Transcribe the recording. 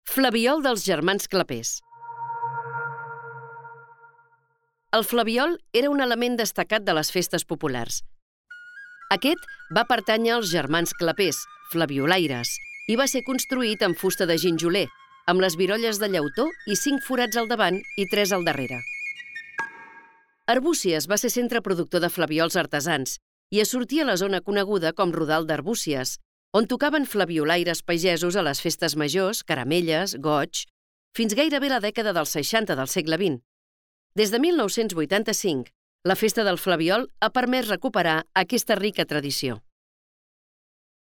Flabiol dels germans Clapers. El flabiol era un element destacat de les festes populars. Aquest va pertànyer als germans Clapers, flabiolaires, i va ser construït amb fusta de ginjoler, amb les virolles de llautó i 5 forats al davant i 3 al darrere. Arbúcies va ser centre productor de flabiols artesans i es sortia a la zona coneguda com Rodal d'Arbúcies, on tocaven flabiolaires pagesos a les festes majors, caramelles, goig, fins gairebé la dècada dels 60 del segle XX. Des de 1985, la festa del flabiol ha permès recuperar aquesta rica tradició.